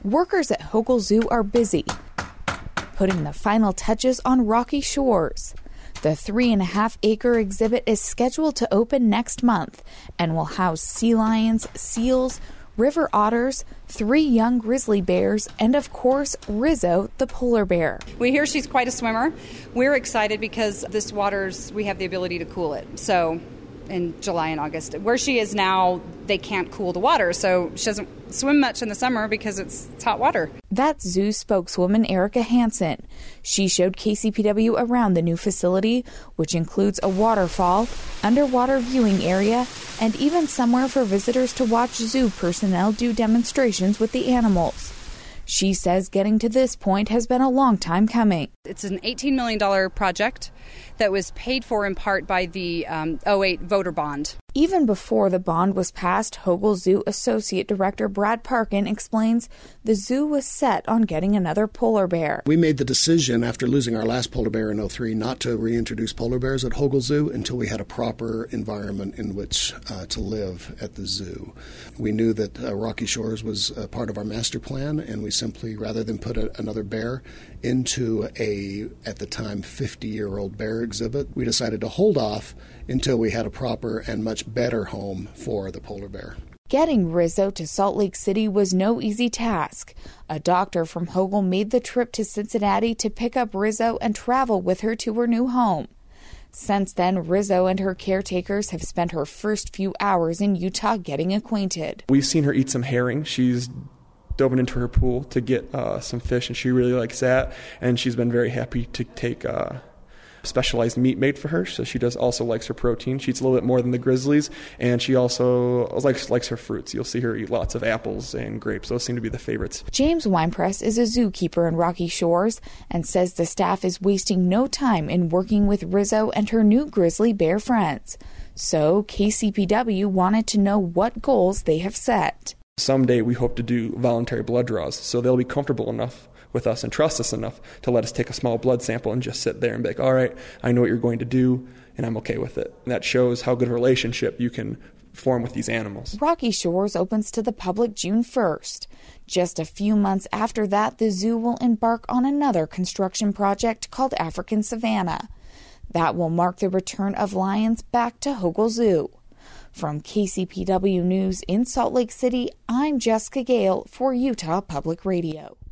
Workers at Hogle Zoo are busy, putting the final touches on Rocky Shores. The 3.5-acre exhibit is scheduled to open next month and will house sea lions, seals, river otters, 3 young grizzly bears, and of course, Rizzo, the polar bear. We hear she's quite a swimmer. We're excited because this water's, we have the ability to cool it. So in July and August. Where she is now, they can't cool the water, so she doesn't swim much in the summer because it's hot water. That's zoo spokeswoman Erica Hansen. She showed KCPW around the new facility, which includes a waterfall, underwater viewing area, and even somewhere for visitors to watch zoo personnel do demonstrations with the animals. She says getting to this point has been a long time coming. It's an $18 million project that was paid for in part by the 2008 voter bond. Even before the bond was passed, Hogle Zoo Associate Director Brad Parkin explains the zoo was set on getting another polar bear. We made the decision after losing our last polar bear in 2003 not to reintroduce polar bears at Hogle Zoo until we had a proper environment in which to live at the zoo. We knew that Rocky Shores was part of our master plan, and we simply, rather than put another bear into a, at the time, 50-year-old bear exhibit, we decided to hold off until we had a proper and much better home for the polar bear. Getting Rizzo to Salt Lake City was no easy task. A doctor from Hogle made the trip to Cincinnati to pick up Rizzo and travel with her to her new home. Since then, Rizzo and her caretakers have spent her first few hours in Utah getting acquainted. We've seen her eat some herring. She's dove into her pool to get some fish, and she really likes that. And she's been very happy to take specialized meat made for her, so she also likes her protein. She eats a little bit more than the grizzlies, and she also likes her fruits. You'll see her eat lots of apples and grapes. Those seem to be the favorites. James Winepress is a zookeeper in Rocky Shores and says the staff is wasting no time in working with Rizzo and her new grizzly bear friends. So KCPW wanted to know what goals they have set. Someday we hope to do voluntary blood draws, so they'll be comfortable enough with us and trust us enough to let us take a small blood sample and just sit there and be like, all right, I know what you're going to do, and I'm okay with it. And that shows how good a relationship you can form with these animals. Rocky Shores opens to the public June 1st. Just a few months after that, the zoo will embark on another construction project called African Savannah. That will mark the return of lions back to Hogle Zoo. From KCPW News in Salt Lake City, I'm Jessica Gale for Utah Public Radio.